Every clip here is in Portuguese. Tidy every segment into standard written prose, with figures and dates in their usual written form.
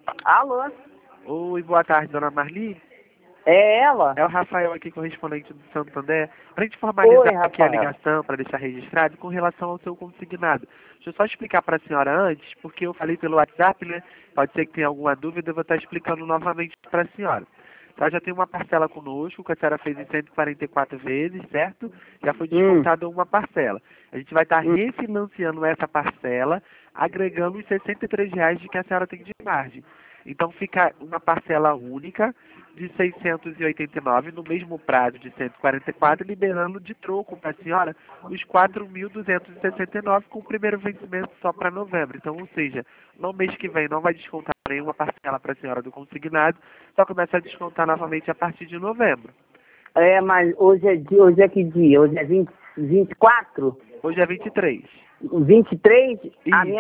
Alô? Oi, boa tarde, dona Marli. É ela? É o Rafael aqui, correspondente do Santander. Para a gente Oi, formalizar aqui a Rafael. ligação, para deixar registrado, com relação ao seu consignado. Deixa eu só explicar para a senhora antes, porque eu falei pelo WhatsApp, né? Pode ser que tenha alguma dúvida, eu vou estar explicando novamente para a senhora. Ela já tem uma parcela conosco, que a senhora fez em 144 vezes, certo? Já foi Hum. descontada uma parcela. A gente vai estar refinanciando essa parcela, agregando os R$ 63 de que a senhora tem de margem. Então fica uma parcela única de 689 no mesmo prazo de 144, liberando de troco para a senhora os 4.269 com o primeiro vencimento só para novembro. Então, ou seja, no mês que vem não vai descontar nenhuma parcela para a senhora do consignado, só começa a descontar novamente a partir de novembro. É, mas hoje é que dia? Hoje é 24? Hoje é 23. 23? A Isso.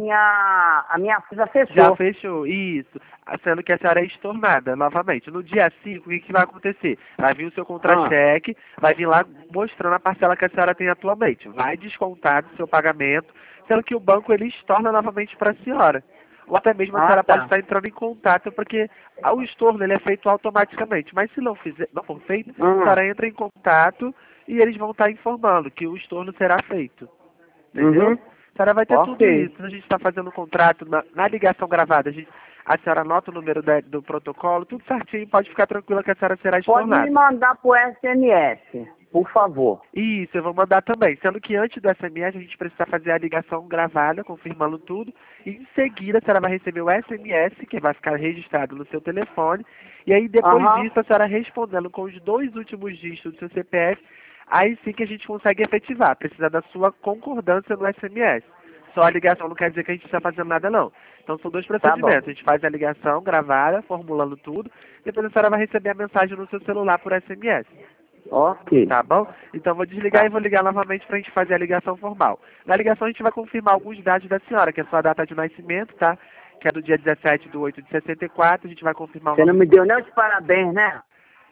minha já fechou. Já fechou, isso. Sendo que a senhora é estornada novamente. No dia 5, o que vai acontecer? Vai vir o seu contra-cheque, vai vir lá mostrando a parcela que a senhora tem atualmente. Vai descontar do seu pagamento, sendo que o banco ele estorna novamente para a senhora. Ou até mesmo a senhora pode Tá. estar entrando em contato, porque o estorno ele é feito automaticamente. Mas se não for feito, a senhora entra em contato e eles vão estar informando que o estorno será feito. Entendeu? Uhum. A senhora vai ter tudo Ok. isso. A gente está fazendo um contrato na ligação gravada. A senhora anota o número do protocolo, tudo certinho. Pode ficar tranquila que a senhora será Pode me estornada. mandar por SMS, por favor. Isso, eu vou mandar também. Sendo que antes do SMS a gente precisa fazer a ligação gravada, confirmando tudo. E em seguida a senhora vai receber o SMS, que vai ficar registrado no seu telefone. E aí depois Aham. disso a senhora respondendo com os 2 últimos dígitos do seu CPF, aí sim que a gente consegue efetivar. Precisa da sua concordância no SMS. Só a ligação não quer dizer que a gente está fazendo nada, não. Então são 2 Tá bom. procedimentos. A gente faz a ligação gravada, formulando tudo. Depois a senhora vai receber a mensagem no seu celular por SMS. Ok. Tá bom? Então vou desligar Tá. e vou ligar novamente para a gente fazer a ligação formal. Na ligação a gente vai confirmar alguns dados da senhora, que é a sua data de nascimento, tá? Que é do dia 17/8 de 64. A gente vai confirmar o Você não nome. me deu nem os parabéns, né?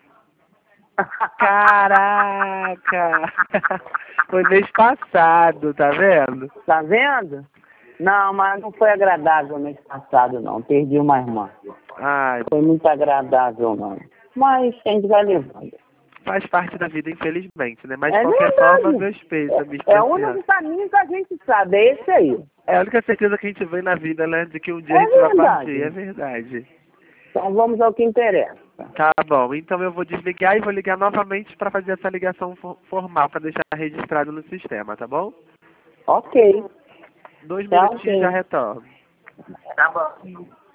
Caraca! Foi mês passado, tá vendo? Tá vendo? Não, mas não foi agradável mês passado, não. Perdi uma irmã. Ai, Foi muito agradável, não. Mas a gente vai levando. faz parte da vida, infelizmente, né? Mas de É qualquer forma, verdade. meus pêsames É pra o senhora. único caminho que a gente sabe, é esse aí. É a única certeza que a gente vê na vida, né? De que um dia a É gente vai partir, é verdade. verdade. Então vamos ao que interessa. Tá bom, então eu vou desligar e vou ligar novamente para fazer essa ligação formal, para deixar registrado no sistema, tá bom? Ok. 2 Tá minutinhos já ok. retorno. Tá bom.